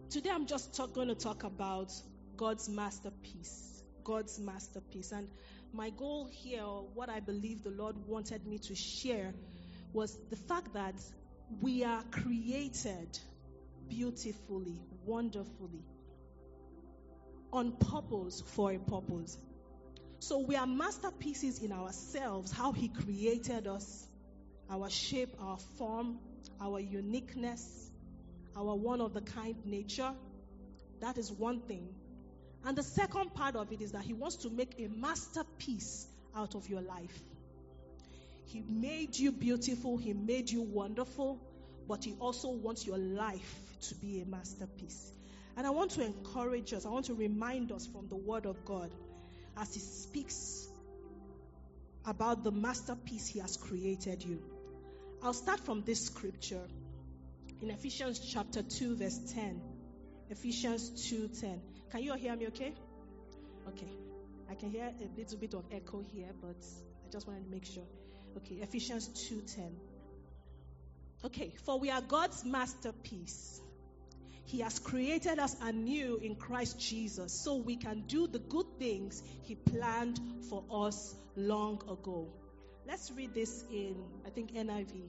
Today I'm just going to talk about God's masterpiece. God's masterpiece. And my goal here, or what I believe the Lord wanted me to share, was the fact that we are created beautifully, wonderfully, on purpose, for a purpose. So we are masterpieces in ourselves, how He created us, our shape, our form, our uniqueness, our one-of-the-kind nature. That is one thing. And the second part of it is that He wants to make a masterpiece out of your life. He made you beautiful, He made you wonderful, but He also wants your life to be a masterpiece. And I want to encourage us, I want to remind us from the Word of God as He speaks about the masterpiece He has created you. I'll start from this scripture in Ephesians chapter 2 verse 10. Ephesians 2:10. Can you all hear me okay? Okay. I can hear a little bit of echo here, but I just wanted to make sure. Okay, Ephesians 2:10. Okay, for we are God's masterpiece. He has created us anew in Christ Jesus so we can do the good things He planned for us long ago. Let's read this in, I think, NIV.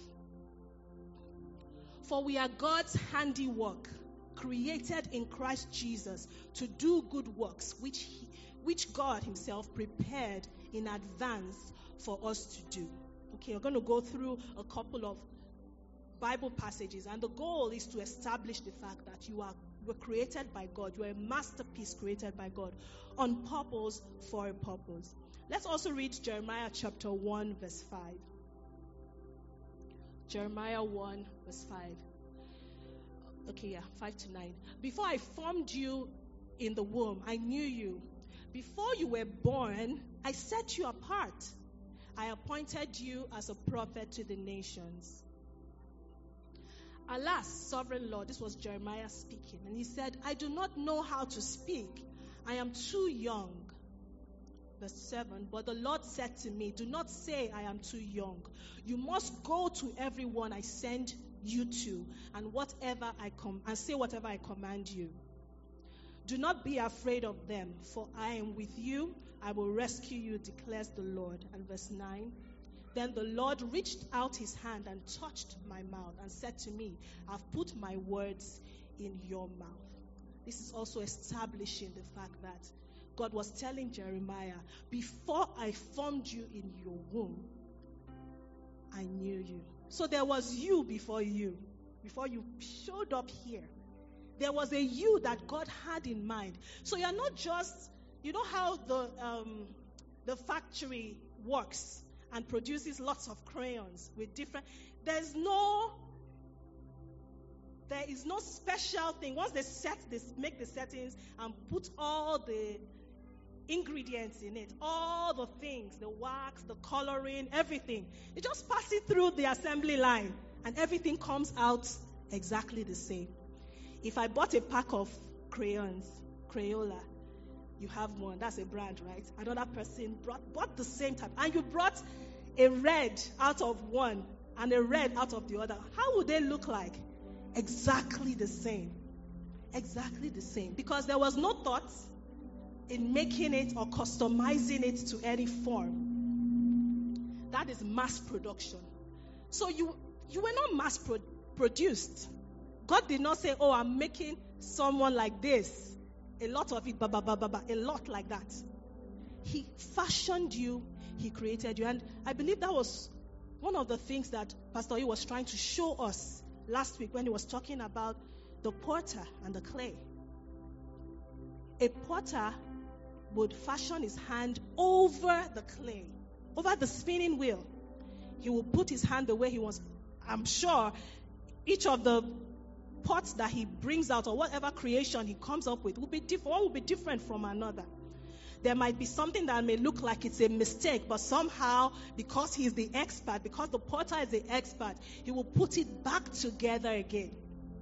For we are God's handiwork, created in Christ Jesus to do good works, which God Himself prepared in advance for us to do. Okay, we're going to go through a couple of Bible passages, and the goal is to establish the fact that you were created by God. You are a masterpiece created by God on purpose, for a purpose. Let's also read Jeremiah chapter 1 verse 5. Jeremiah 1 verse 5. Okay, yeah, 5 to 9. Before I formed you in the womb, I knew you. Before you were born, I set you apart. I appointed you as a prophet to the nations. Alas, sovereign Lord, this was Jeremiah speaking, and he said, I do not know how to speak. I am too young. Verse 7, but the Lord said to me, do not say I am too young. You must go to everyone I send you to, and say whatever I command you. Do not be afraid of them, for I am with you. I will rescue you, declares the Lord. And verse 9, then the Lord reached out His hand and touched my mouth and said to me, I've put my words in your mouth. This is also establishing the fact that God was telling Jeremiah, before I formed you in your womb, I knew you. So there was you before you showed up here. There was a you that God had in mind. So you're not just, you know how the factory works and produces lots of crayons with different, there is no special thing. Once they make the settings and put all the ingredients in it, all the things, the wax, the coloring, everything, you just pass it through the assembly line and everything comes out exactly the same. If I bought a pack of crayons, Crayola, you have one, that's a brand, right? Another person bought the same type, and you brought a red out of one and a red out of the other. How would they look like? Exactly the same. Exactly the same. Because there was no thought in making it or customizing it to any form. That is mass production. So you were not mass produced. God did not say, oh, I'm making someone like this. A lot of it, a lot like that. He fashioned you, He created you. And I believe that was one of the things that Pastor E was trying to show us last week when he was talking about the potter and the clay. A potter would fashion his hand over the clay, over the spinning wheel. He will put his hand the way he wants. I'm sure each of the pots that he brings out or whatever creation he comes up with will be different. One will be different from another. There might be something that may look like it's a mistake, but somehow, because he's the expert, because the potter is the expert, he will put it back together again.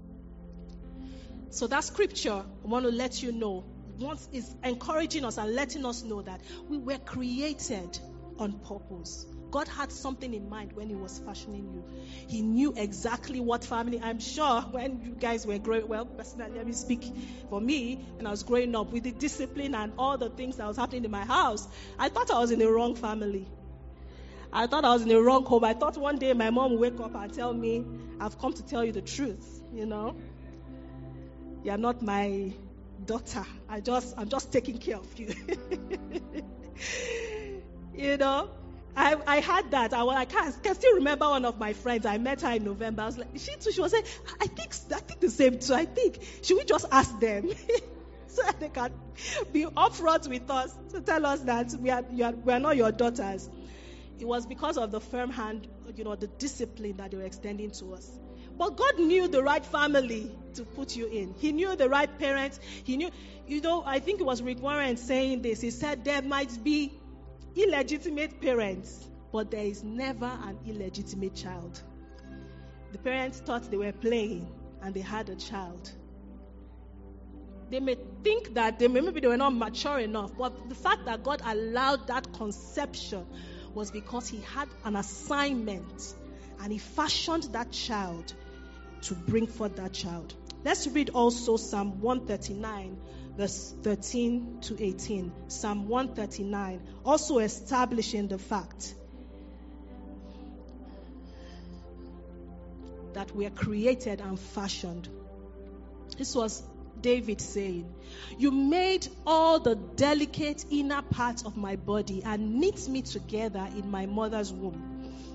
So that scripture, I want to let you know, once is encouraging us and letting us know that we were created on purpose. God had something in mind when He was fashioning you. He knew exactly what family. I'm sure when you guys were growing, well, personally, let me speak for me, when I was growing up with the discipline and all the things that was happening in my house, I thought I was in the wrong family. I thought I was in the wrong home. I thought one day my mom would wake up and tell me, I've come to tell you the truth, You're not my daughter. I'm just taking care of you. I had that. I can still remember one of my friends. I met her in November. I was like, she was saying, I think the same too. Should we just ask them? So that they can be upfront with us to tell us that we are not your daughters. It was because of the firm hand, the discipline that they were extending to us. But God knew the right family to put you in. He knew the right parents. He knew, I think it was Rick Warren saying this. He said there might be illegitimate parents, but there is never an illegitimate child. The parents thought they were playing and they had a child. They may think that maybe they were not mature enough, but the fact that God allowed that conception was because He had an assignment and He fashioned that child to bring forth that child. Let's read also Psalm 139, verse 13 to 18. Psalm 139, also establishing the fact that we are created and fashioned. This was David saying, "You made all the delicate inner parts of my body and knit me together in my mother's womb.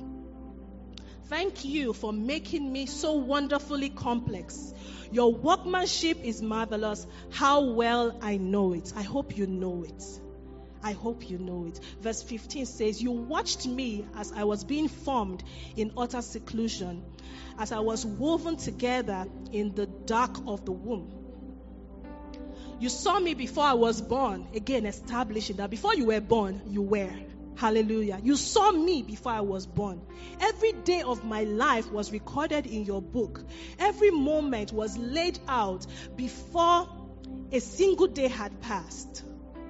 Thank you for making me so wonderfully complex. Your workmanship is marvelous. How well I know it." I hope you know it. I hope you know it. Verse 15 says, "You watched me as I was being formed in utter seclusion, as I was woven together in the dark of the womb. You saw me before I was born." Again, establishing that before you were born, you were. Hallelujah. You saw me before I was born. Every day of my life was recorded in your book. Every moment was laid out before a single day had passed.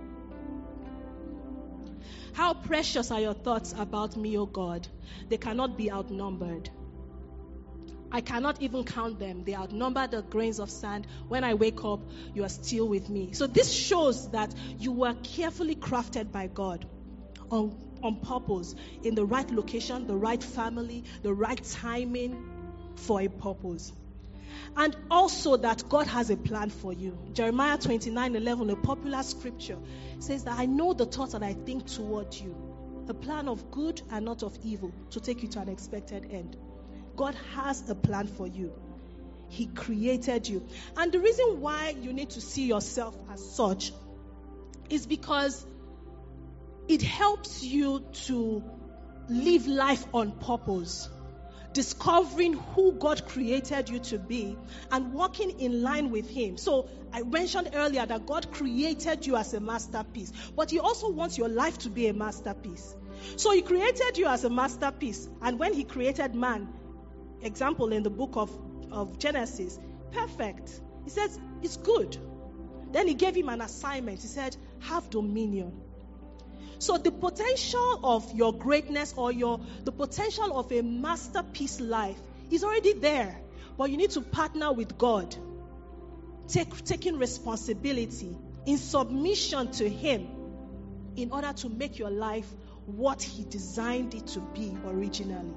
How precious are your thoughts about me, O God. They cannot be outnumbered. I cannot even count them. They outnumber the grains of sand. When I wake up, you are still with me. So this shows that you were carefully crafted by God on purpose, in the right location, the right family, the right timing for a purpose. And also that God has a plan for you. Jeremiah 29:11, a popular scripture, says that I know the thoughts that I think toward you, a plan of good and not of evil, to take you to an expected end. God has a plan for you. He created you. And the reason why you need to see yourself as such is because it helps you to live life on purpose, discovering who God created you to be and walking in line with Him. So I mentioned earlier that God created you as a masterpiece, but He also wants your life to be a masterpiece. So He created you as a masterpiece, and when He created man, example in the book of Genesis, perfect. He says, it's good. Then He gave him an assignment. He said, have dominion. So the potential of your greatness or the potential of a masterpiece life is already there. But you need to partner with God, taking responsibility in submission to Him in order to make your life what He designed it to be originally.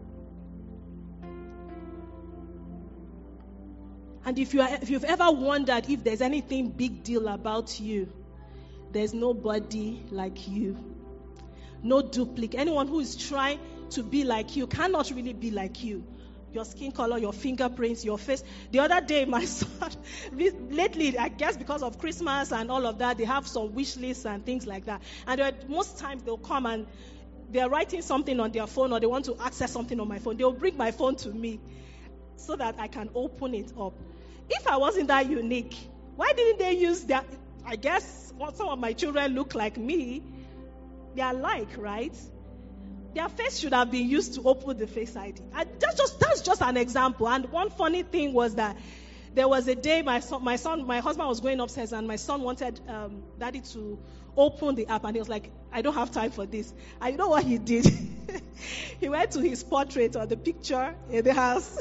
And if you've ever wondered if there's anything big deal about you, there's nobody like you. No duplicate. Anyone who is trying to be like you cannot really be like you. Your skin color, your fingerprints, your face. The other day, my son, lately, I guess because of Christmas and all of that, they have some wish lists and things like that. And most times they'll come and they're writing something on their phone or they want to access something on my phone. They'll bring my phone to me so that I can open it up. If I wasn't that unique, why didn't they use that? I guess some of my children look like me. They are alike, right? Their face should have been used to open the Face ID. That's just an example. And one funny thing was that There was a day my husband was going upstairs, and my son wanted daddy to open the app, and he was like, I don't have time for this. And you know what he did? He went to his portrait or the picture in the house.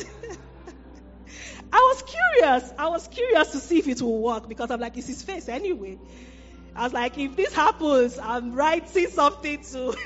I was curious to see if it will work, because I'm like, it's his face anyway. I was like, if this happens, I'm writing something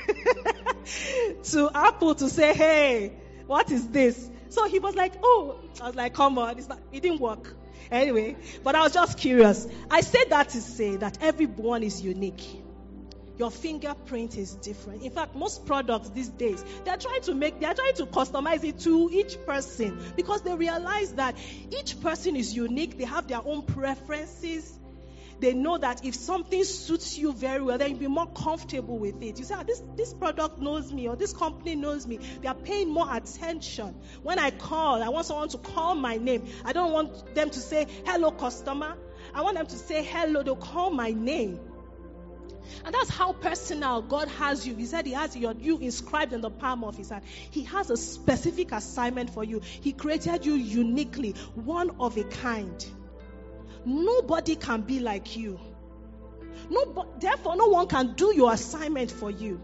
to Apple to say, hey, what is this? So he was like, oh. I was like, come on. It didn't work. Anyway, but I was just curious. I said that to say that everyone is unique. Your fingerprint is different. In fact, most products these days, they are trying to customize it to each person, because they realize that each person is unique. They have their own preferences. They know that if something suits you very well, then you'll be more comfortable with it. You say, this product knows me, or this company knows me. They are paying more attention. When I call, I want someone to call my name. I don't want them to say, hello, customer. I want them to say, hello. They'll call my name. And that's how personal God has you. He said He has you inscribed in the palm of His hand. He has a specific assignment for you. He created you uniquely, one of a kind. Nobody can be like you. Therefore, no one can do your assignment for you.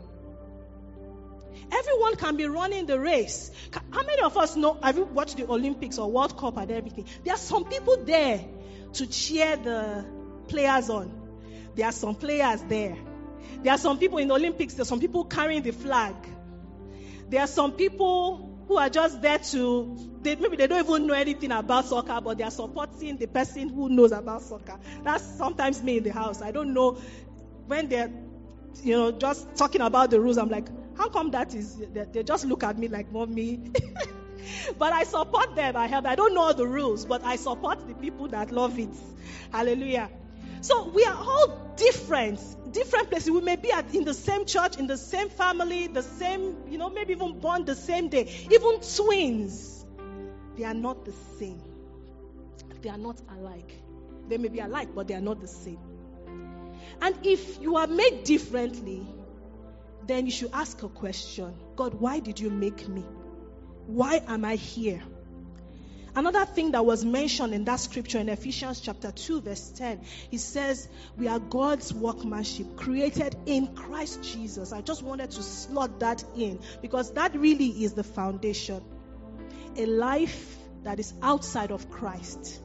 Everyone can be running the race. How many of us know, have you watched the Olympics or World Cup and everything? There are some people there to cheer the players on. There are some players there. There are some people in the Olympics. There are some people carrying the flag. There are some people who are just there maybe they don't even know anything about soccer, but they are supporting the person who knows about soccer. That's sometimes me in the house. I don't know when they're, just talking about the rules. I'm like, how come that is? They just look at me like, Mommy. But I support them. I don't know all the rules, but I support the people that love it. Hallelujah. So we are all different places. We may be in the same church, in the same family, the same, maybe even born the same day. Even twins, they are not the same. They are not alike. They may be alike, but they are not the same. And if you are made differently, then you should ask a question. God, why did you make me? Why am I here? Another thing that was mentioned in that scripture in Ephesians chapter 2 verse 10, it says we are God's workmanship created in Christ Jesus. I just wanted to slot that in because that really is the foundation. A life that is outside of Christ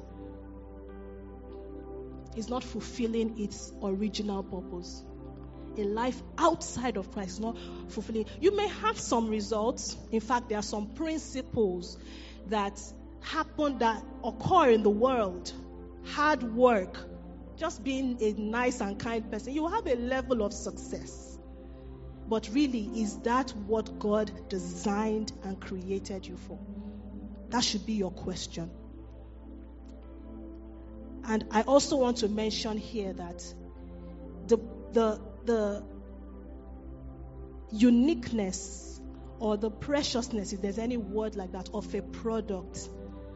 is not fulfilling its original purpose. A life outside of Christ is not fulfilling. You may have some results. In fact, there are some principles that occur in the world. Hard work, just being a nice and kind person, you will have a level of success. But really, is that what God designed and created you for? That should be your question. And I also want to mention here that the uniqueness or the preciousness, if there's any word like that, of a product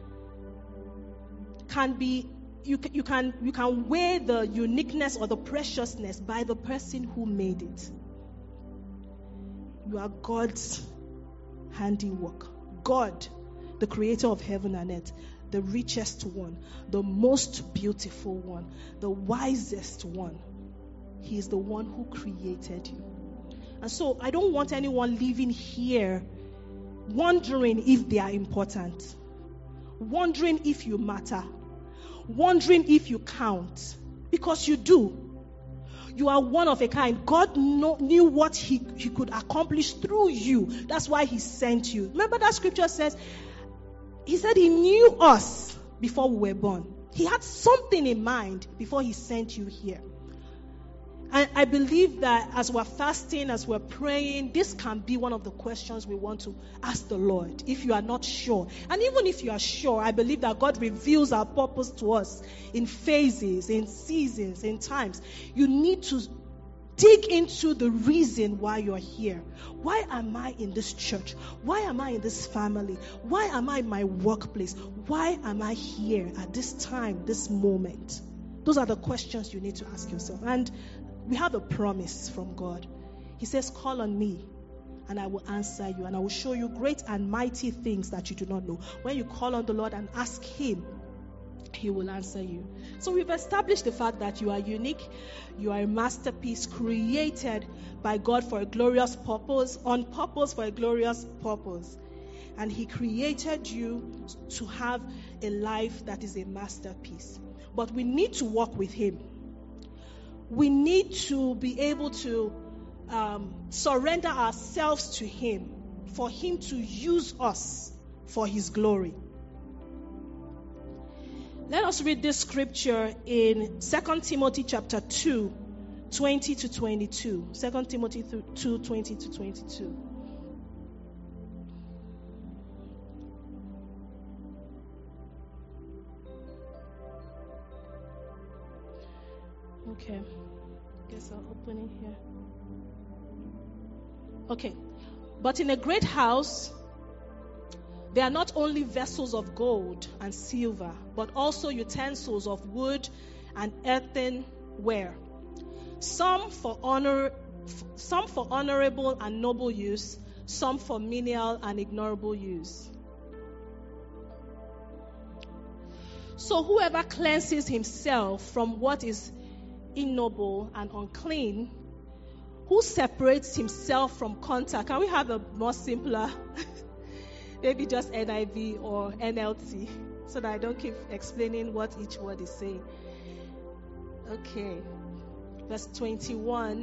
can be, you can weigh the uniqueness or the preciousness by the person who made it. You are God's handiwork. God, the creator of heaven and earth, the richest one, the most beautiful one, the wisest one. He is the one who created you. And so I don't want anyone living here wondering if they are important, wondering if you matter, wondering if you count, because you do. You are one of a kind. God knew what he could accomplish through you. That's why He sent you. Remember that scripture says, He said He knew us before we were born. He had something in mind before He sent you here. And I believe that as we're fasting, as we're praying, this can be one of the questions we want to ask the Lord if you are not sure. And even if you are sure, I believe that God reveals our purpose to us in phases, in seasons, in times. You need to dig into the reason why you're here. Why am I in this church? Why am I in this family? Why am I in my workplace? Why am I here at this time, this moment? Those are the questions you need to ask yourself. And we have a promise from God. He says, call on me and I will answer you and I will show you great and mighty things that you do not know. When you call on the Lord and ask Him, He will answer you. So we've established the fact that you are unique, you are a masterpiece created by God for a glorious purpose, on purpose for a glorious purpose. And He created you to have a life that is a masterpiece. But we need to walk with Him. We need to be able to surrender ourselves to Him, for Him to use us for His glory. Let us read this scripture in 2 Timothy chapter 2, 20 to 22. 2 Timothy 2, 20 to 22. Okay. Guess I'll open it here. Okay. But in a great house, there are not only vessels of gold and silver, but also utensils of wood and earthenware, some for honorable and noble use, some for menial and ignoble use. So whoever cleanses himself from what is ignoble and unclean, who separates himself from contact. Can we have a more simpler? Maybe just NIV or NLT, so that I don't keep explaining what each word is saying. Okay. Verse 21.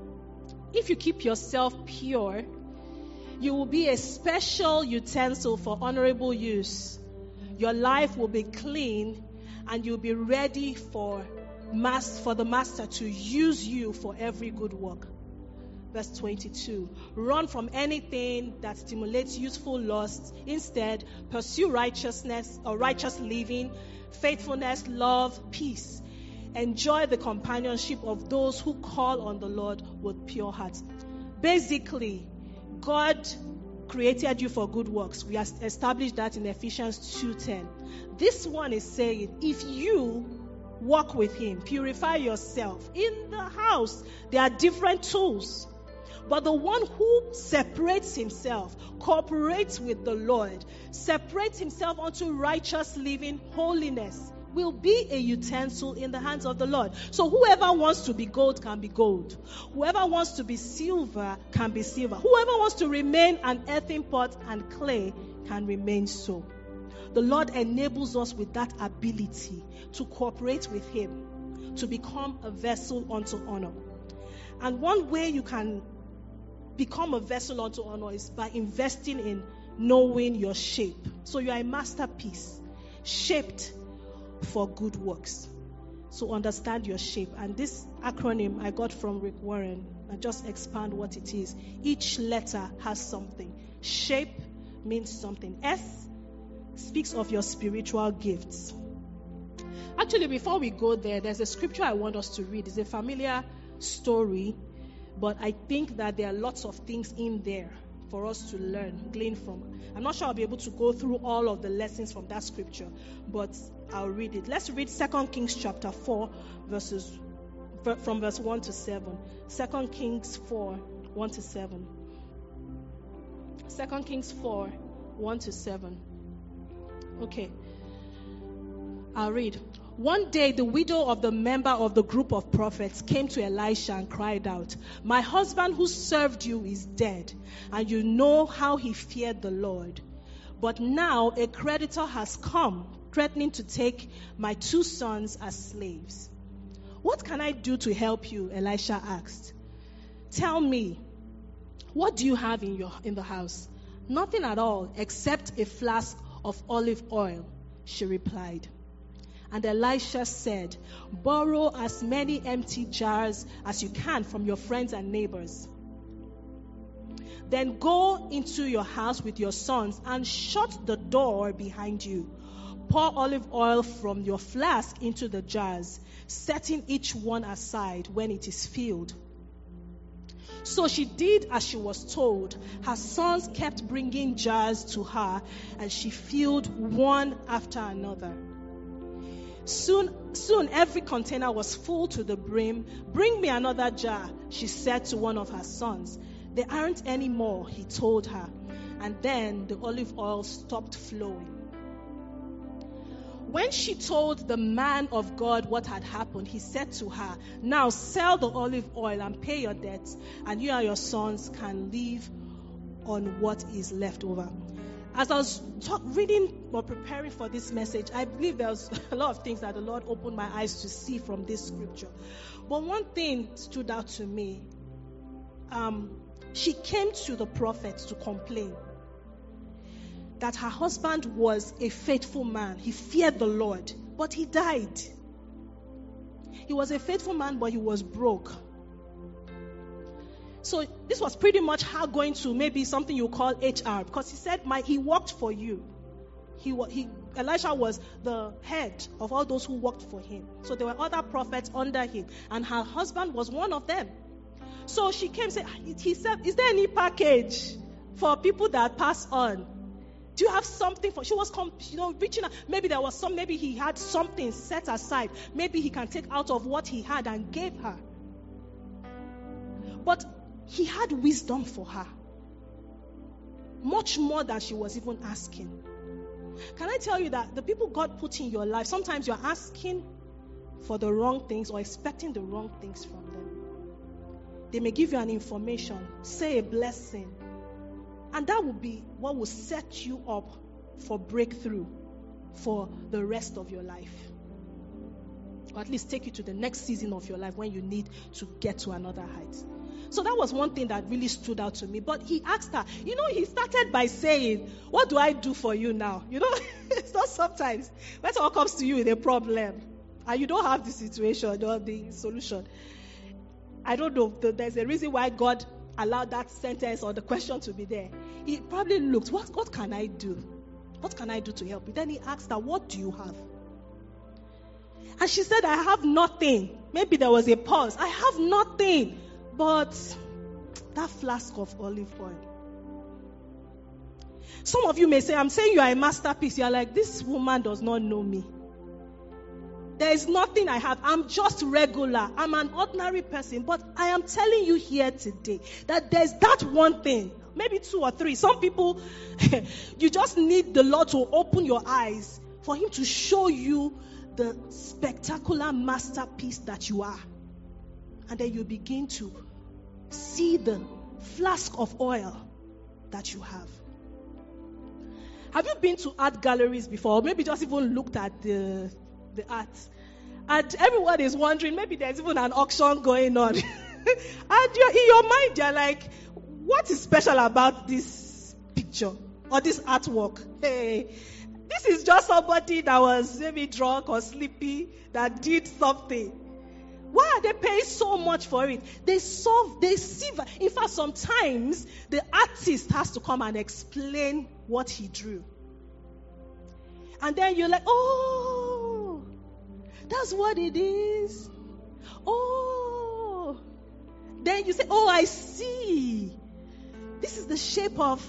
If you keep yourself pure, you will be a special utensil for honorable use. Your life will be clean, and you'll be ready for the Master to use you for every good work. Verse 22. Run from anything that stimulates youthful lust. Instead, pursue righteousness or righteous living, faithfulness, love, peace. Enjoy the companionship of those who call on the Lord with pure hearts. Basically, God created you for good works. We established that in Ephesians 2:10. This one is saying, if you walk with Him, purify yourself. In the house, there are different tools. But the one who separates himself, cooperates with the Lord, separates himself unto righteous living, holiness, will be a utensil in the hands of the Lord. So whoever wants to be gold can be gold. Whoever wants to be silver can be silver. Whoever wants to remain an earthen pot and clay can remain so. The Lord enables us with that ability to cooperate with Him, to become a vessel unto honor. And one way you can become a vessel unto honor is by investing in knowing your shape. So you are a masterpiece, shaped for good works. So understand your shape. And this acronym I got from Rick Warren. I just expand what it is. Each letter has something. Shape means something. S speaks of your spiritual gifts. Actually, before we go there, there's a scripture I want us to read. It's a familiar story, but I think that there are lots of things in there for us to learn, glean from. I'm not sure I'll be able to go through all of the lessons from that scripture, but I'll read it. Let's read 2 Kings chapter 4, from verse 1 to 7. 2 Kings 4, 1 to 7. 2 Kings 4, 1 to 7. Okay. I'll read. One day, the widow of the member of the group of prophets came to Elisha and cried out, "My husband who served you is dead, and you know how he feared the Lord. But now a creditor has come, threatening to take my 2 sons as slaves. What can I do to help you?" Elisha asked. "Tell me, what do you have in the house?" "Nothing at all, except a flask of olive oil," she replied. And Elisha said, "Borrow as many empty jars as you can from your friends and neighbors. Then go into your house with your sons and shut the door behind you. Pour olive oil from your flask into the jars, setting each one aside when it is filled." So she did as she was told. Her sons kept bringing jars to her, and she filled one after another. Soon every container was full to the brim. "Bring me another jar," she said to one of her sons. "There aren't any more," he told her. And then the olive oil stopped flowing. When she told the man of God what had happened, he said to her, "Now sell the olive oil and pay your debts, and you and your sons can live on what is left over." As I was reading or preparing for this message, I believe there was a lot of things that the Lord opened my eyes to see from this scripture. But one thing stood out to me. She came to the prophet to complain that her husband was a faithful man. He feared the Lord, but he died. He was a faithful man, but he was broke. So this was pretty much her going to maybe something you call HR, because he said, he worked for you. Elisha was the head of all those who worked for him. So there were other prophets under him, and her husband was one of them. So she came and said, he said, "Is there any package for people that pass on? Do you have something for?" She was, reaching out. Maybe there was maybe he had something set aside. Maybe he can take out of what he had and gave her. But he had wisdom for her. Much more than she was even asking. Can I tell you that the people God put in your life, sometimes you're asking for the wrong things or expecting the wrong things from them. They may give you an information, say a blessing, and that will be what will set you up for breakthrough for the rest of your life. Or at least take you to the next season of your life when you need to get to another height. So that was one thing that really stood out to me. But he asked her, he started by saying, "What do I do for you now?" It's not sometimes when someone comes to you with a problem and you don't have the situation or the solution. I don't know. There's a reason why God allowed that sentence or the question to be there. He probably looked, what can I do? What can I do to help you? Then he asked her, "What do you have?" And she said, "I have nothing." Maybe there was a pause. "I have nothing but that flask of olive oil." Some of you may say, "I'm saying you are a masterpiece." You are like, "This woman does not know me. There is nothing I have. I'm just regular. I'm an ordinary person." But I am telling you here today that there's that one thing, maybe two or three. Some people, you just need the Lord to open your eyes for Him to show you the spectacular masterpiece that you are. And then you begin to see the flask of oil that you have. Have you been to art galleries before? Or maybe just even looked at the art? And everyone is wondering, maybe there's even an auction going on. And in your mind, you're like, what is special about this picture or this artwork? Hey, this is just somebody that was maybe drunk or sleepy that did something. Why are they paying so much for it? They see. In fact, sometimes the artist has to come and explain what he drew. And then you're like, "Oh, that's what it is. Oh." Then you say, "Oh, I see. This is the shape of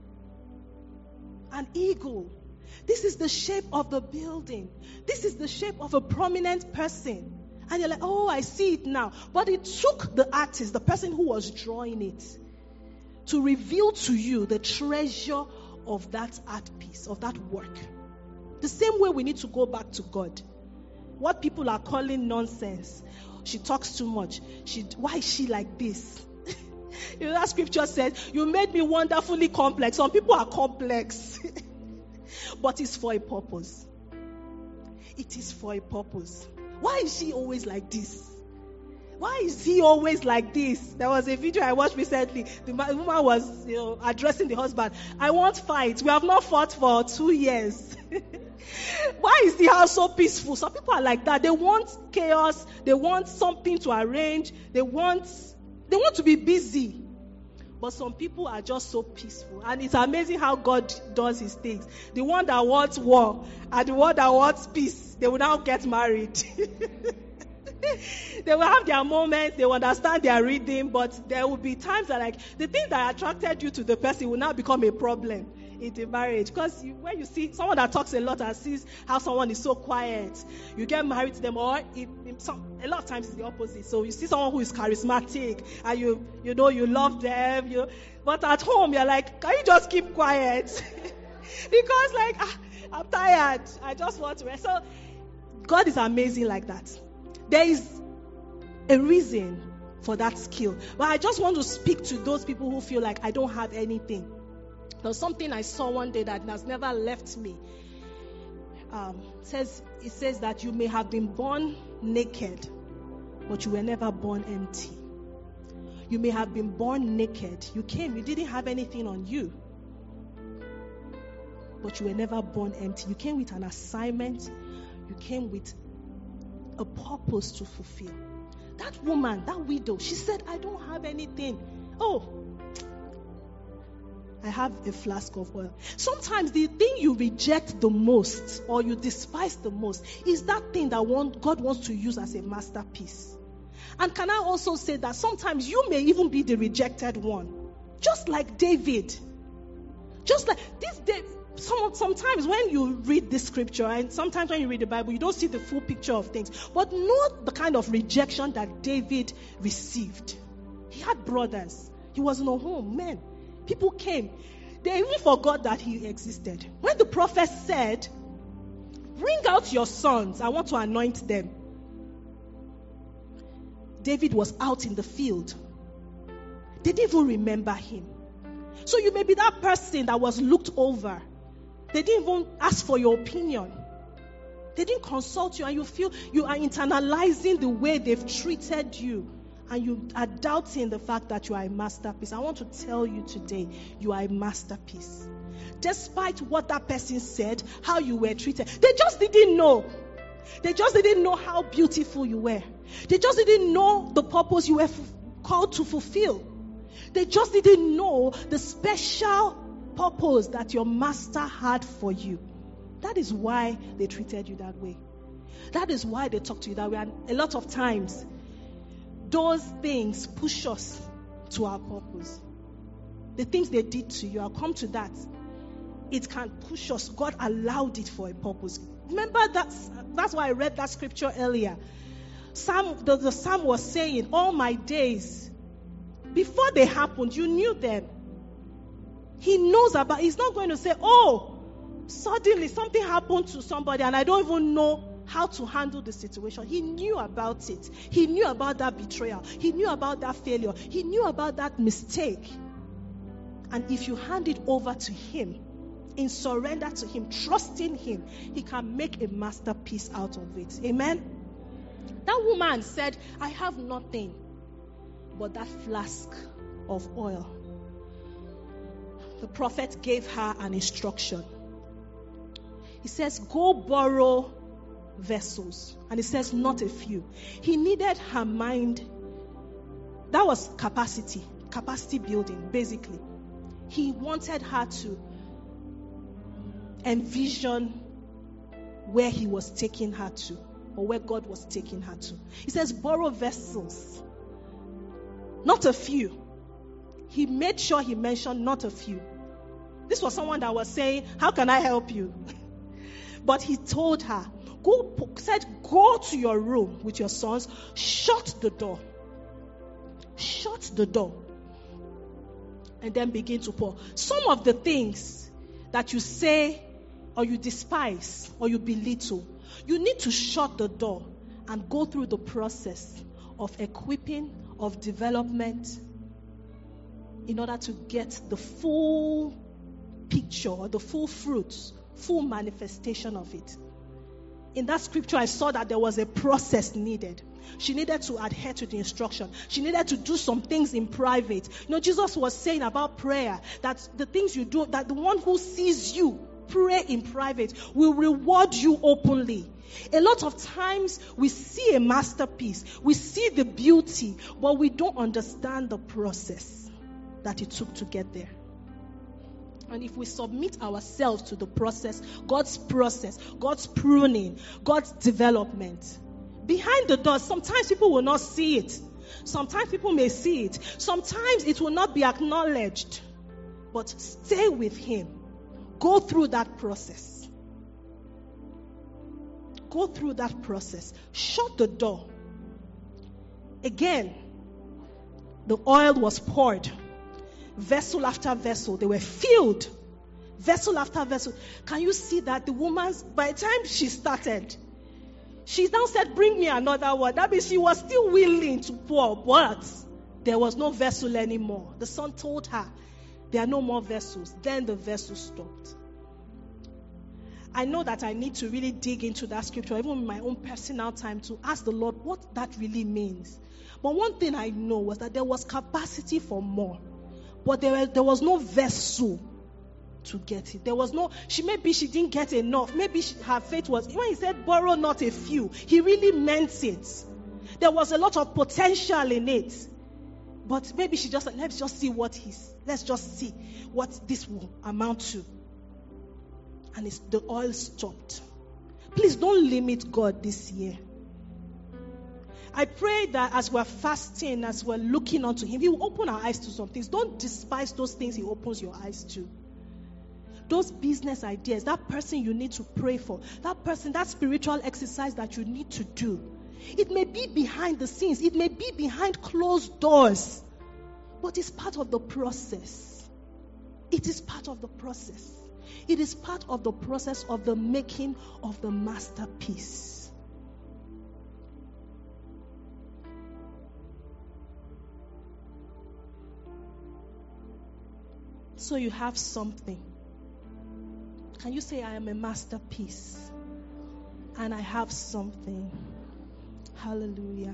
an eagle. This is the shape of the building. This is the shape of a prominent person." And you're like, "Oh, I see it now." But it took the artist, the person who was drawing it, to reveal to you the treasure of that art piece, of that work. The same way we need to go back to God. What people are calling nonsense. She talks too much. Why is she like this? That scripture says, "You made me wonderfully complex." Some people are complex. But it's for a purpose. It is for a purpose. Why is she always like this? Why is he always like this? There was a video I watched recently. The woman was addressing the husband. "I won't fight. We have not fought for 2 years." Why is the house so peaceful? Some people are like that. They want chaos. They want something to arrange. They want to be busy. But some people are just so peaceful. And it's amazing how God does His things. The one that wants war and the one that wants peace, they will now get married. They will have their moments. They will understand their rhythm. But there will be times that the thing that attracted you to the person will now become a problem in the marriage. Because when you see someone that talks a lot and sees how someone is so quiet, you get married to them. Or a lot of times it's the opposite. So you see someone who is charismatic and you love them. But at home you're like, "Can you just keep quiet?" Because I'm tired. I just want to rest. So God is amazing like that. There is a reason for that skill. But I just want to speak to those people who feel like I don't have anything. There's something I saw one day that has never left me. It says that you may have been born naked, but you were never born empty. You may have been born naked. You didn't have anything on you, but you were never born empty. You came with an assignment. You came with a purpose to fulfill. That woman, that widow, she said, I don't have anything. Oh, I have a flask of oil. Sometimes the thing you reject the most or you despise the most is that thing that God wants to use as a masterpiece. And can I also say that sometimes you may even be the rejected one. Just like David. Just like this day. Sometimes when you read this scripture and sometimes when you read the Bible, you don't see the full picture of things. But not the kind of rejection that David received. He had brothers. He was in a home. Men. People came. They even forgot that he existed. When the prophet said, bring out your sons, I want to anoint them. David was out in the field. They didn't even remember him. So you may be that person that was looked over. They didn't even ask for your opinion. They didn't consult you, and you feel you are internalizing the way they've treated you. And you are doubting the fact that you are a masterpiece. I want to tell you today, you are a masterpiece. Despite what that person said, how you were treated, they just didn't know. They just didn't know how beautiful you were. They just didn't know the purpose you were called to fulfill. They just didn't know the special purpose that your master had for you. That is why they treated you that way. That is why they talked to you that way. And a lot of times, those things push us to our purpose. The things they did to you, I'll come to that. It can push us. God allowed it for a purpose. Remember that's why I read that scripture earlier. The psalm was saying, all my days, before they happened, you knew them. He knows about, he's not going to say, oh, suddenly something happened to somebody and I don't even know how to handle the situation. He knew about it. He knew about that betrayal. He knew about that failure. He knew about that mistake. And if you hand it over to him, in surrender to him, trusting him, he can make a masterpiece out of it. Amen? That woman said, I have nothing but that flask of oil. The prophet gave her an instruction. He says, go borrow vessels. And it says, not a few. He needed her mind. That was capacity building, basically. He wanted her to envision where he was taking her to, or where God was taking her to. He says, borrow vessels. Not a few. He made sure he mentioned not a few. This was someone that was saying, how can I help you? But he told her, go to your room with your sons, shut the door. Shut the door. And then begin to pour. Some of the things that you say or you despise or you belittle, you need to shut the door and go through the process of equipping, of development, in order to get the full picture or the full fruits, full manifestation of it. In that scripture, I saw that there was a process needed. She needed to adhere to the instruction. She needed to do some things in private. Jesus was saying about prayer, that the things you do, that the one who sees you pray in private will reward you openly. A lot of times we see a masterpiece, we see the beauty, but we don't understand the process that it took to get there. And if we submit ourselves to the process, God's pruning, God's development, behind the doors, sometimes people will not see it. Sometimes people may see it. Sometimes it will not be acknowledged. But stay with him. Go through that process. Go through that process. Shut the door. Again, the oil was poured. Vessel after vessel, they were filled. Vessel after vessel. Can you see that the woman's, by the time she started, she now said, bring me another one. That means she was still willing to pour, but there was no vessel anymore. The son told her, there are no more vessels. Then the vessel stopped. I know that I need to really dig into that scripture, even in my own personal time, to ask the Lord what that really means. But one thing I know was that there was capacity for more, but there was no vessel to get it. There was no, maybe she didn't get enough. Maybe her faith was, when he said borrow not a few, he really meant it. There was a lot of potential in it. But maybe she just said, let's just see what this will amount to. And the oil stopped. Please don't limit God this year. I pray that as we're fasting, as we're looking unto Him, He will open our eyes to some things. Don't despise those things He opens your eyes to. Those business ideas, that person you need to pray for, that spiritual exercise that you need to do. It may be behind the scenes. It may be behind closed doors. But it's part of the process. It is part of the process. It is part of the process of the making of the masterpiece. So you have something. Can you say, I am a masterpiece? And I have something. Hallelujah.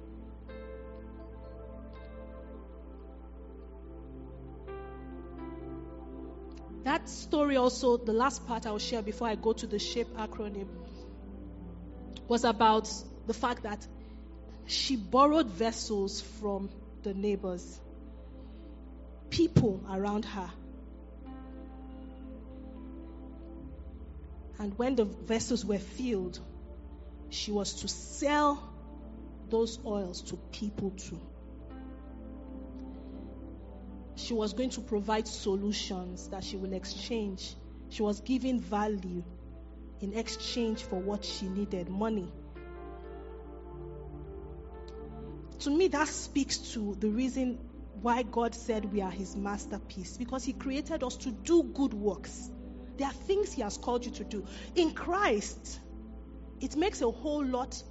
That story also, the last part I will share before I go to the SHAPE acronym, was about the fact that she borrowed vessels from the neighbors, people around her. And when the vessels were filled, she was to sell those oils to people too. She was going to provide solutions that she will exchange. She was giving value in exchange for what she needed, money. To me, that speaks to the reason why God said we are His masterpiece, because He created us to do good works. There are things He has called you to do. In Christ, it makes a whole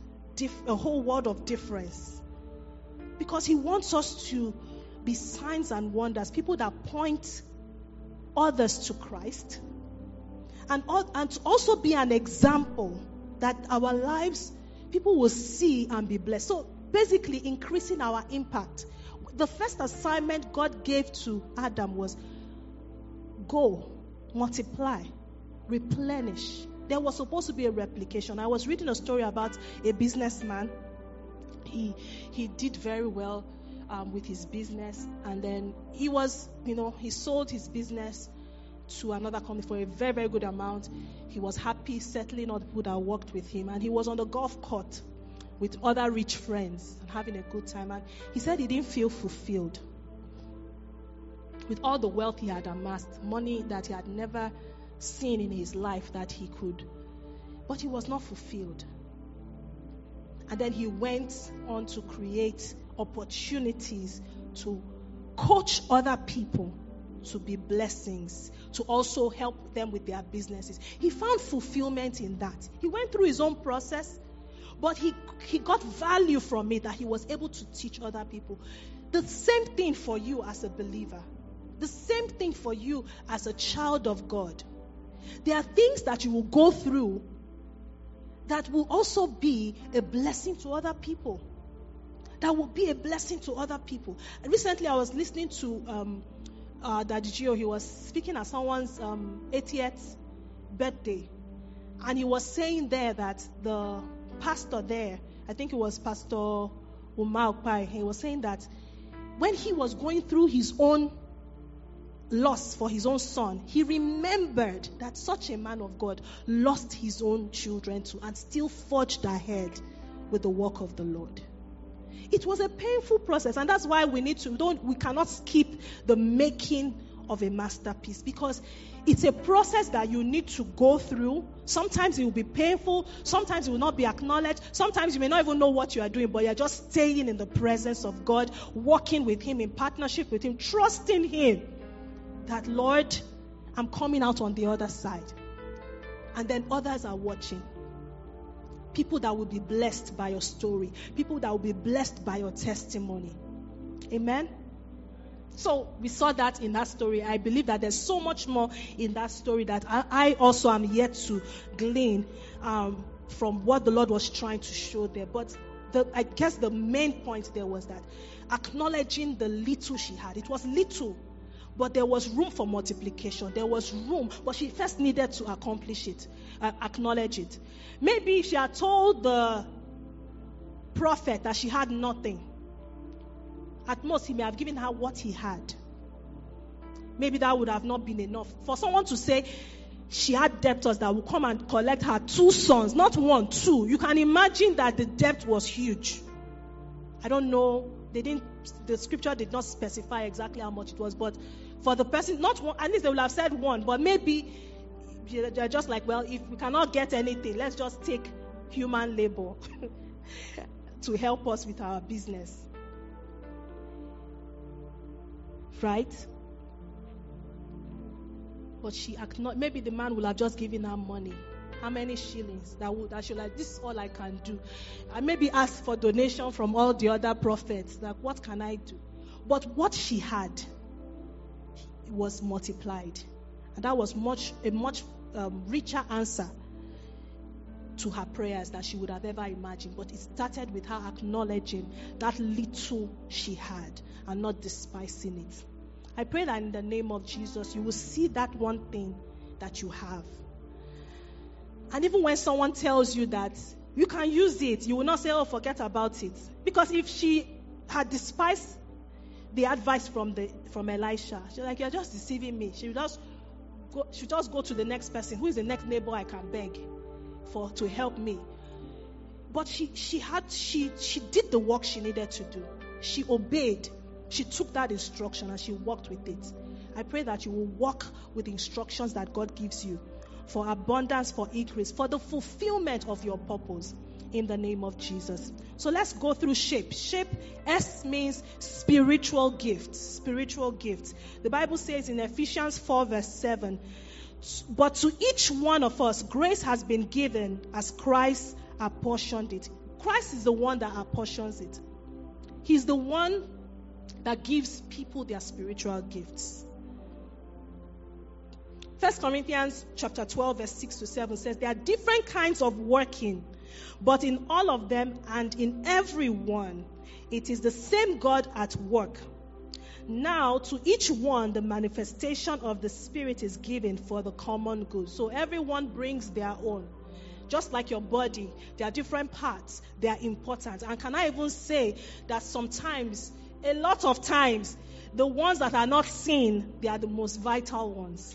world of difference, because He wants us to be signs and wonders, people that point others to Christ, and to also be an example that our lives, people will see and be blessed. So basically increasing our impact. The first assignment God gave to Adam was go, multiply, replenish. There was supposed to be a replication. I was reading a story about a businessman. He did very well with his business, and then he sold his business to another company for a very, very good amount. He was happy settling all the people that worked with him, and he was on the golf court with other rich friends and having a good time. And he said he didn't feel fulfilled with all the wealth he had amassed, money that he had never seen in his life that he could, but he was not fulfilled. And then he went on to create opportunities to coach other people to be blessings, to also help them with their businesses. He found fulfillment in that. He went through his own process, but he got value from it that he was able to teach other people. The same thing for you as a believer. The same thing for you as a child of God. There are things that you will go through that will also be a blessing to other people. That will be a blessing to other people. Recently, I was listening to Daddy Gio. He was speaking at someone's 80th birthday. And he was saying there that the pastor there, I think it was Pastor Umar Pai, he was saying that when he was going through his own loss for his own son, he remembered that such a man of God lost his own children too and still forged ahead with the work of the Lord. It was a painful process, and that's why we cannot skip the making of a masterpiece, because it's a process that you need to go through. Sometimes it will be painful, sometimes it will not be acknowledged, sometimes you may not even know what you are doing, but you're just staying in the presence of God, walking with Him in partnership with Him, trusting Him that, Lord, I'm coming out on the other side. And then others are watching. People that will be blessed by your story. People that will be blessed by your testimony. Amen? So we saw that in that story. I believe that there's so much more in that story that I also am yet to glean from what the Lord was trying to show there. But I guess the main point there was that acknowledging the little she had. It was little, but there was room for multiplication. There was room, but she first needed to accomplish it, acknowledge it. Maybe if she had told the prophet that she had nothing, at most he may have given her what he had. Maybe that would have not been enough. For someone to say she had debtors that would come and collect her 2 sons, not 1, 2. You can imagine that the debt was huge. I don't know. The scripture did not specify exactly how much it was, but for the person, not one, at least they would have said 1, but maybe they're just like, well, if we cannot get anything, let's just take human labor to help us with our business. Right? But she acknowledged, maybe the man would have just given her money. How many shillings? That she like, this is all I can do. I maybe ask for donation from all the other prophets. Like, what can I do? But what she had was multiplied. And that was a much richer answer to her prayers that she would have ever imagined. But it started with her acknowledging that little she had and not despising it. I pray that in the name of Jesus, you will see that one thing that you have. And even when someone tells you that you can use it, you will not say, oh, forget about it. Because if she had despised the advice from Elisha, she's like, you're just deceiving me. She should just go to the next person. Who is the next neighbor I can beg to help me? But she did the work she needed to do. She obeyed. She took that instruction and she walked with it. I pray that you will walk with the instructions that God gives you for abundance, for increase, for the fulfillment of your purpose in the name of Jesus. So let's go through shape. Shape, S means spiritual gifts. Spiritual gifts. The Bible says in Ephesians 4 verse 7, but to each one of us, grace has been given as Christ apportioned it. Christ is the one that apportions it. He's the one that gives people their spiritual gifts. 1 Corinthians chapter 12 verse 6 to 7 says there are different kinds of working, but in all of them and in every one, it is the same God at work. Now, to each one, the manifestation of the Spirit is given for the common good. So everyone brings their own. Just like your body, there are different parts. They are important. And can I even say that sometimes, a lot of times, the ones that are not seen, they are the most vital ones.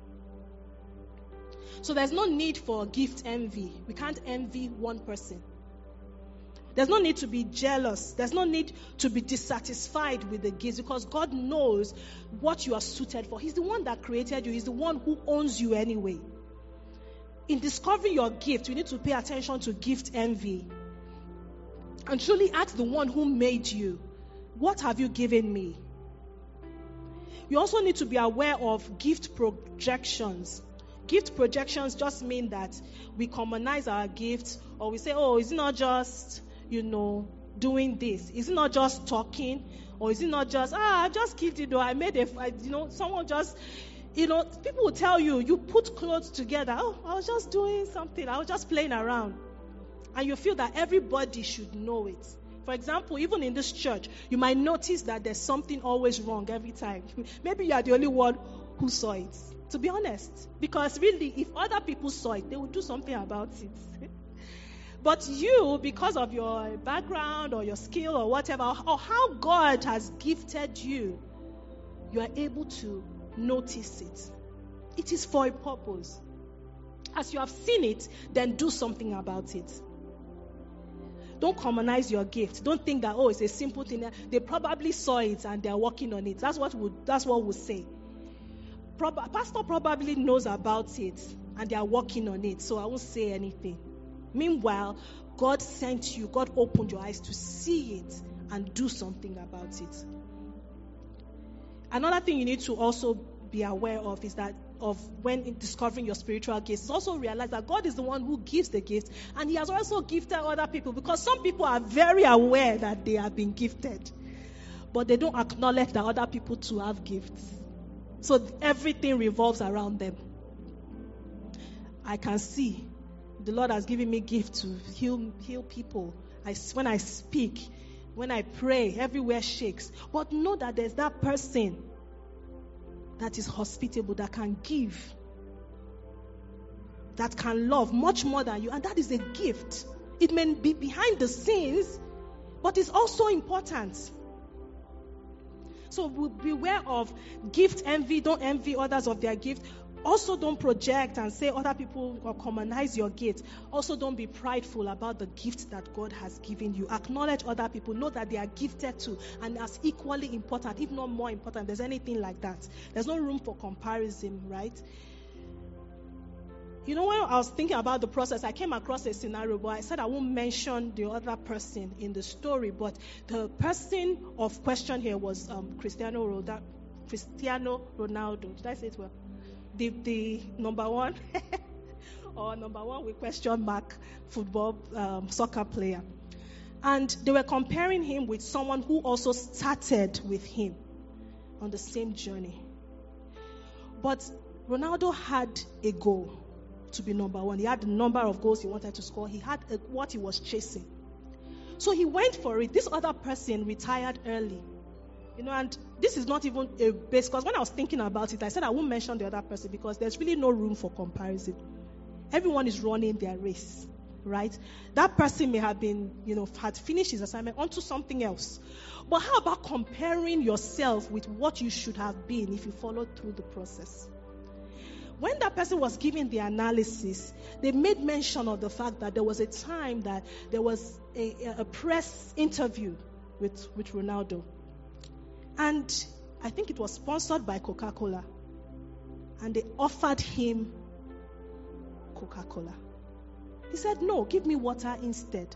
So there's no need for gift envy. We can't envy one person. There's no need to be jealous. There's no need to be dissatisfied with the gifts because God knows what you are suited for. He's the one that created you. He's the one who owns you anyway. In discovering your gift, we need to pay attention to gift envy. And truly ask the one who made you, what have you given me? You also need to be aware of gift projections. Gift projections just mean that we commonize our gifts, or we say, oh, it's not just, doing this. Is it not just talking? Or is it not just, I just killed it, or I made someone just, people will tell you, you put clothes together. Oh, I was just doing something. I was just playing around. And you feel that everybody should know it. For example, even in this church, you might notice that there's something always wrong every time. Maybe you are the only one who saw it. To be honest. Because really, if other people saw it, they would do something about it. But you, because of your background or your skill or whatever, or how God has gifted you, you are able to notice it. It is for a purpose. As you have seen it, then do something about it. Don't commonize your gift. Don't think that, it's a simple thing. They probably saw it and they're working on it. That's what we'll say. Pastor probably knows about it and they are working on it, so I won't say anything. Meanwhile, God sent you, God opened your eyes to see it and do something about it. Another thing you need to also be aware of is that when discovering your spiritual gifts, also realize that God is the one who gives the gift, and He has also gifted other people, because some people are very aware that they have been gifted, but they don't acknowledge that other people too have gifts. So everything revolves around them. I can see the Lord has given me gift to heal people. When I speak, when I pray, everywhere shakes. But know that there's that person that is hospitable, that can give, that can love much more than you, and that is a gift. It may be behind the scenes, but it's also important. So beware of gift envy. Don't envy others of their gift. Also, don't project and say other people or commonize your gift. Also, don't be prideful about the gift that God has given you. Acknowledge other people. Know that they are gifted too, and as equally important, if not more important. There's anything like that. There's no room for comparison, right? You know, when I was thinking about the process, I came across a scenario, but I said I won't mention the other person in the story. But the person of question here was Cristiano Ronaldo. Did I say it well? The number one, or number one with question mark football, soccer player. And they were comparing him with someone who also started with him on the same journey. But Ronaldo had a goal to be number one. He had the number of goals he wanted to score. He had what he was chasing. So he went for it. This other person retired early. You know, and this is not even a base, because when I was thinking about it, I said I won't mention the other person because there's really no room for comparison. Everyone is running their race, right? That person may have been, had finished his assignment onto something else. But how about comparing yourself with what you should have been if you followed through the process? When that person was giving the analysis, they made mention of the fact that there was a time that there was a press interview with Ronaldo. And I think it was sponsored by Coca-Cola. And they offered him Coca-Cola. He said, no, give me water instead.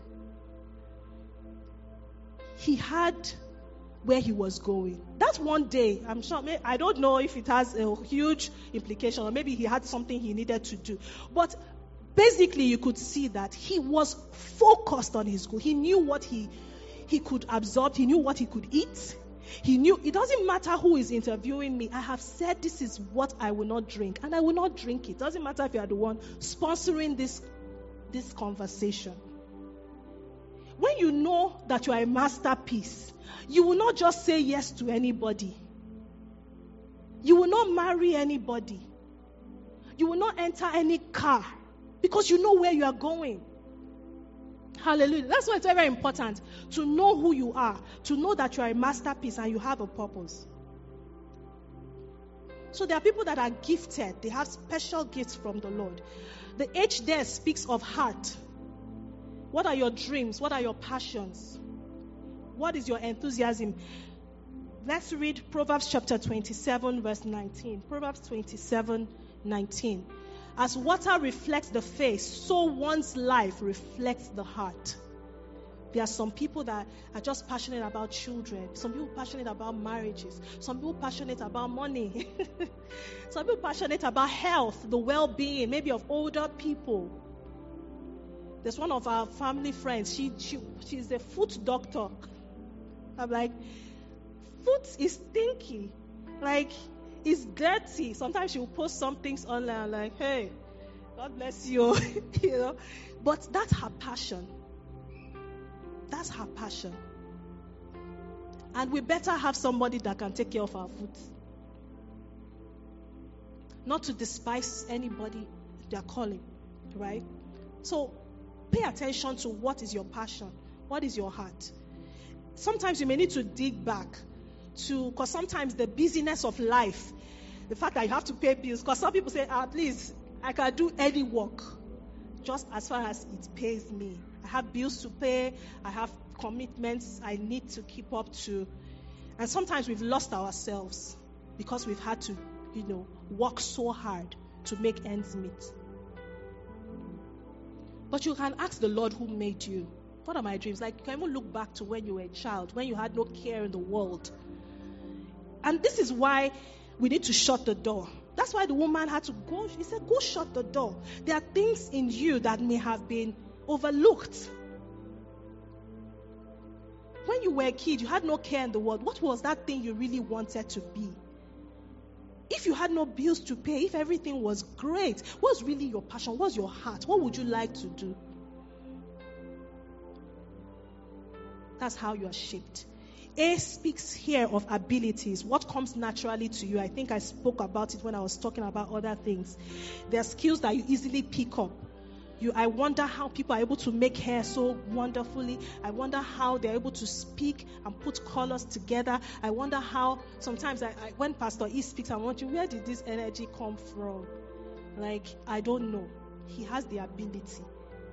He had where he was going. That one day, I'm sure, I don't know if it has a huge implication, or maybe he had something he needed to do. But basically, you could see that he was focused on his goal. He knew what he could absorb. He knew what he could eat. He knew it doesn't matter who is interviewing me. I have said this is what I will not drink, and I will not drink it. Doesn't matter if you are the one sponsoring this conversation. When you know that you are a masterpiece, you will not just say yes to anybody. You will not marry anybody. You will not enter any car because you know where you are going. Hallelujah. That's why it's very, very important to know who you are, to know that you are a masterpiece and you have a purpose. So there are people that are gifted. They have special gifts from the Lord. The H there speaks of heart. What are your dreams? What are your passions? What is your enthusiasm? Let's read Proverbs chapter 27, verse 19. Proverbs 27, 19. As water reflects the face, so one's life reflects the heart. There are some people that are just passionate about children. Some people passionate about marriages. Some people passionate about money. Some people passionate about health, the well-being, maybe of older people. There's one of our family friends. She's a foot doctor. I'm like, foot is stinky. Like, it's dirty. Sometimes she'll post some things online like, hey, God bless you. But that's her passion. That's her passion. And we better have somebody that can take care of our foot. Not to despise anybody, their calling, right? So pay attention to what is your passion. What is your heart? Sometimes you may need to dig back because sometimes the busyness of life, the fact that you have to pay bills, because some people say, please, I can do any work just as far as it pays me. I have bills to pay. I have commitments I need to keep up to. And sometimes we've lost ourselves because we've had to, work so hard to make ends meet. But you can ask the Lord who made you. What are my dreams? Like, you can even look back to when you were a child, when you had no care in the world. And this is why we need to shut the door. That's why the woman had to go. He said, go shut the door. There are things in you that may have been overlooked. When you were a kid, you had no care in the world. What was that thing you really wanted to be? If you had no bills to pay, if everything was great, what's really your passion? What's your heart? What would you like to do? That's how you are shaped. A speaks here of abilities, what comes naturally to you. I think I spoke about it when I was talking about other things. There are skills that you easily pick up. I wonder how people are able to make hair so wonderfully. I wonder how they're able to speak and put colors together. I wonder how sometimes when Pastor E speaks, I want you, where did this energy come from? Like, I don't know. He has the ability.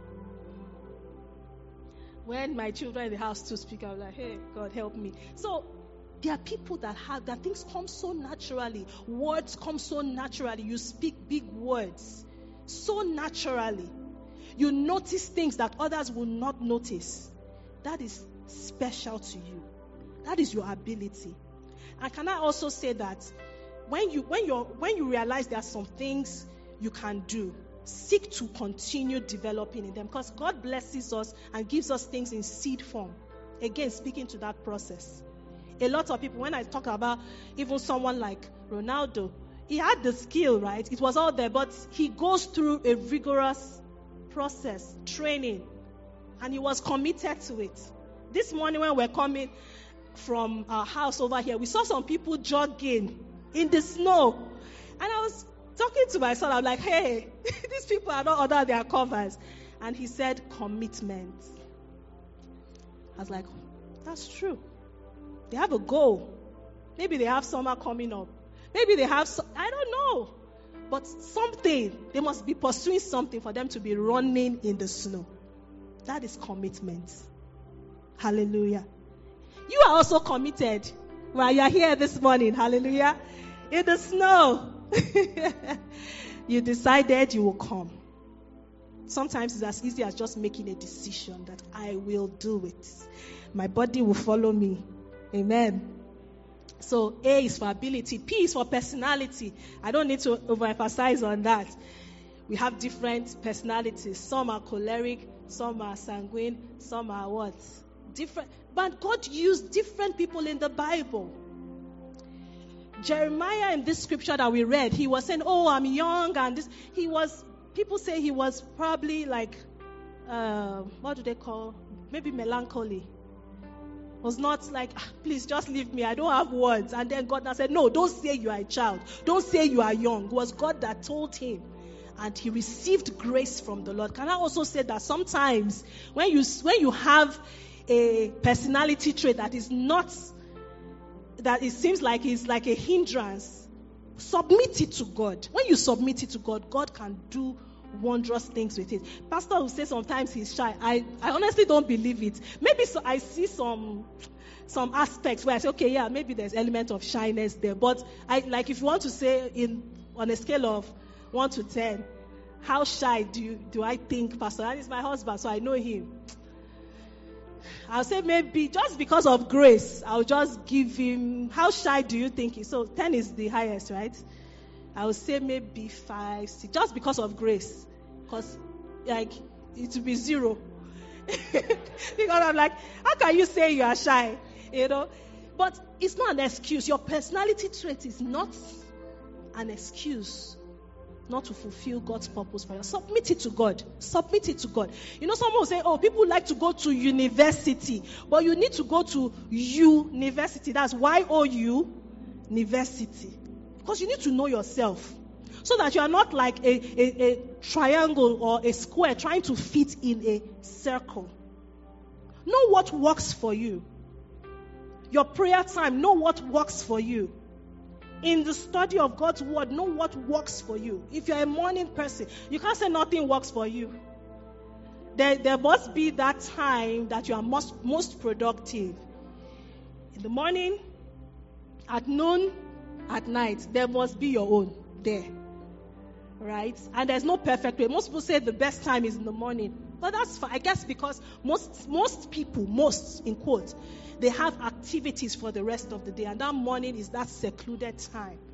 When my children in the house to speak, I'm like, hey, God, help me. So there are people that things come so naturally. Words come so naturally. You speak big words so naturally. You notice things that others will not notice. That is special to you. That is your ability. And can I also say that when you realize there are some things you can do, seek to continue developing in them, because God blesses us and gives us things in seed form. Again, speaking to that process. A lot of people, when I talk about even someone like Ronaldo, he had the skill, right? It was all there, but he goes through a rigorous process, training, and he was committed to it. This morning when we're coming from our house over here, we saw some people jogging in the snow, and I was talking to my son. I'm like, hey, these people are not under their covers. And he said, commitment. I was like, that's true. They have a goal. Maybe they have summer coming up. Maybe they have, I don't know. But something, they must be pursuing something for them to be running in the snow. That is commitment. Hallelujah. You are also committed while you are here this morning. Hallelujah. In the snow. You decided you will come. Sometimes it's as easy as just making a decision that I will do it. My body will follow me. Amen. So A is for ability. P is for personality. I don't need to overemphasize on that. We have different personalities. Some are choleric, some are sanguine, some are what? Different. But God used different people in the Bible. Jeremiah, in this scripture that we read, he was saying, oh, I'm young, and this. People say he was probably like, what do they call? Maybe melancholy. Was not like, please just leave me, I don't have words. And then God said, no, don't say you are a child. Don't say you are young. It was God that told him. And he received grace from the Lord. Can I also say that sometimes when you have a personality trait that is not, that it seems like it's like a hindrance, submit it to God. When you submit it to God, God can do wondrous things with it. Pastor will say sometimes he's shy. I honestly don't believe it. Maybe I see some aspects where I say, okay, yeah, maybe there's element of shyness there. But if you want to say on a scale of 1 to 10, how shy do I think Pastor? That is my husband, so I know him. I'll say maybe just because of grace, I'll just give him, how shy do you think he is? So 10 is the highest, right? I would say maybe 5, 6, just because of grace. Because, it will be 0. Because I'm like, how can you say you are shy? But it's not an excuse. Your personality trait is not an excuse not to fulfill God's purpose for you. Submit it to God. Submit it to God. Someone will say, oh, people like to go to university. But you need to go to university. That's Y-O-U, university. Because you need to know yourself. So that you are not like a triangle or a square trying to fit in a circle. Know what works for you. Your prayer time, know what works for you. In the study of God's word, know what works for you. If you're a morning person, you can't say nothing works for you. There must be that time that you are most productive. In the morning, at noon, at night, there must be your own there. Right? And there's no perfect way. Most people say the best time is in the morning. But that's fine. I guess because most people, in quotes, they have activities for the rest of the day. And that morning is that secluded time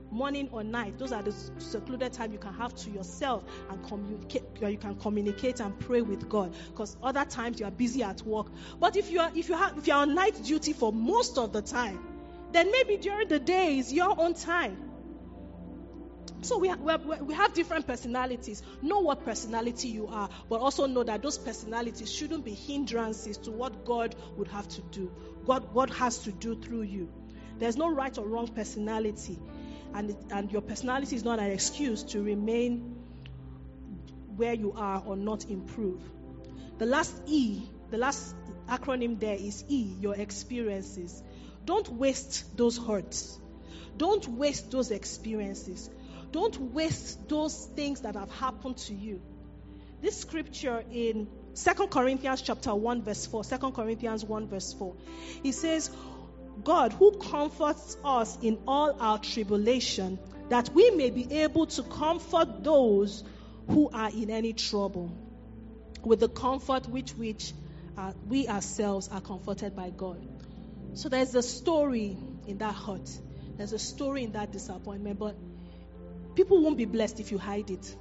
morning or night. Those are the secluded time you can have to yourself and communicate. You can communicate and pray with God, because other times you are busy at work. But if you are on night duty for most of the time, then maybe during the day is your own time. So we have different personalities. Know what personality you are, but also know that those personalities shouldn't be hindrances to what God would have to do. God has to do through you. There's no right or wrong personality, and your personality is not an excuse to remain where you are or not improve. The last acronym there is E, your experiences. Don't waste those hurts. Don't waste those experiences. Don't waste those things that have happened to you. This scripture in 2 Corinthians chapter 1 verse 4, 2 Corinthians 1 verse 4, it says, God who comforts us in all our tribulation, that we may be able to comfort those who are in any trouble, with the comfort which we ourselves are comforted by God. So there's a story in that hurt. There's a story in that disappointment, but people won't be blessed if you hide it.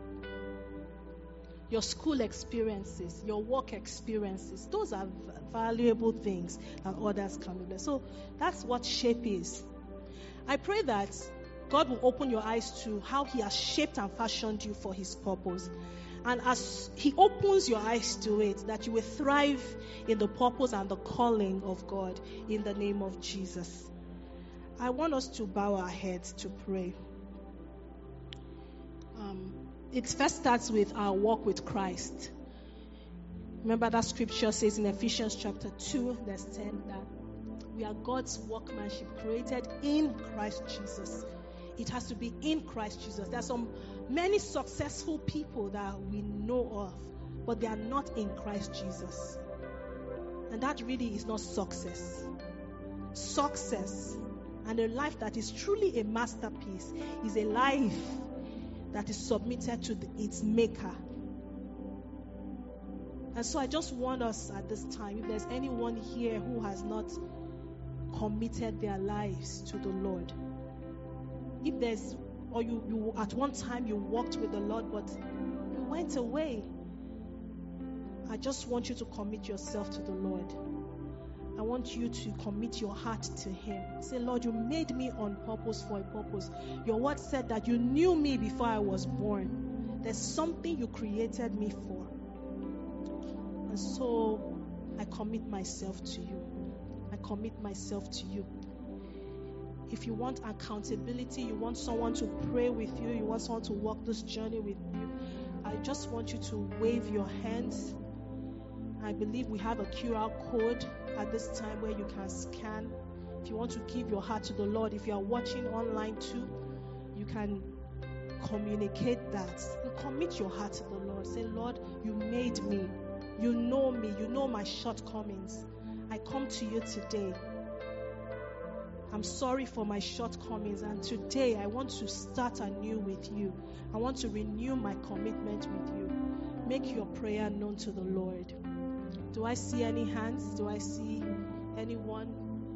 Your school experiences, your work experiences, those are valuable things that others can be blessed. So that's what shape is. I pray that God will open your eyes to how He has shaped and fashioned you for His purpose. And as He opens your eyes to it, that you will thrive in the purpose and the calling of God in the name of Jesus. I want us to bow our heads to pray. It first starts with our walk with Christ. Remember that scripture says in Ephesians chapter 2, verse 10, that we are God's workmanship created in Christ Jesus. It has to be in Christ Jesus. There are many successful people that we know of, but they are not in Christ Jesus. And that really is not success. Success and a life that is truly a masterpiece is a life that is submitted to its maker. And so I just want us at this time, if there's anyone here who has not committed their lives to the Lord, if there's, or you at one time you walked with the Lord but you went away, I just want you to commit yourself to the Lord. I want you to commit your heart to Him. Say, Lord, you made me on purpose for a purpose. Your word said that you knew me before I was born. There's something you created me for. And so I commit myself to you. I commit myself to you. If you want accountability, you want someone to pray with you, you want someone to walk this journey with you, I just want you to wave your hands. I believe we have a QR code at this time where you can scan. If you want to give your heart to the Lord, if you are watching online too, you can communicate that. And commit your heart to the Lord. Say, Lord, you made me. You know me. You know my shortcomings. I come to you today. I'm sorry for my shortcomings, and today I want to start anew with you. I want to renew my commitment with you. Make your prayer known to the Lord. Do I see any hands? Do I see anyone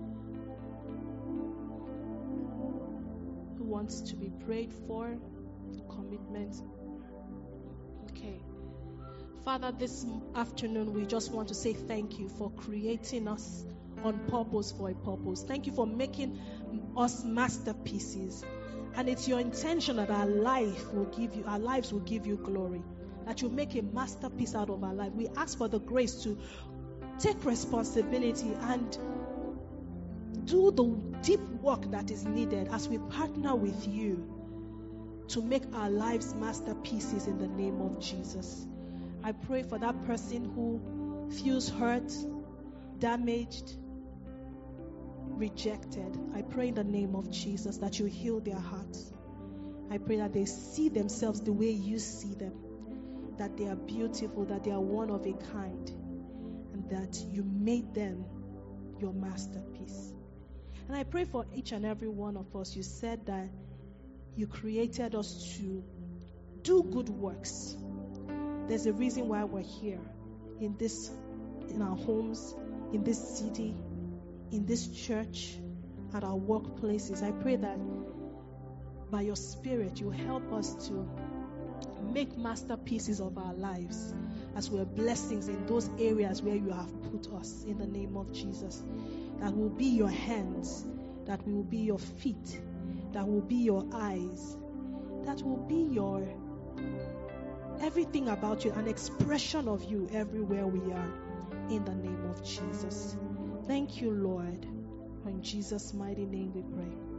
who wants to be prayed for? Commitment. Okay. Father, this afternoon we just want to say thank you for creating us on purpose for a purpose. Thank you for making us masterpieces. And it's your intention that our lives will give you glory. That you make a masterpiece out of our life. We ask for the grace to take responsibility and do the deep work that is needed as we partner with you to make our lives masterpieces in the name of Jesus. I pray for that person who feels hurt, damaged, rejected. I pray in the name of Jesus that you heal their hearts. I pray that they see themselves the way you see them. That they are beautiful, that they are one of a kind, and that you made them your masterpiece. And I pray for each and every one of us. You said that you created us to do good works. There's a reason why we're here in our homes, in this city, in this church, at our workplaces. I pray that by your Spirit, you help us to make masterpieces of our lives as we're blessings in those areas where you have put us, in the name of Jesus. That will be your hands, that will be your feet, that will be your eyes, that will be your everything about you, an expression of you everywhere we are, in the name of Jesus. Thank you, Lord. In Jesus' mighty name we pray.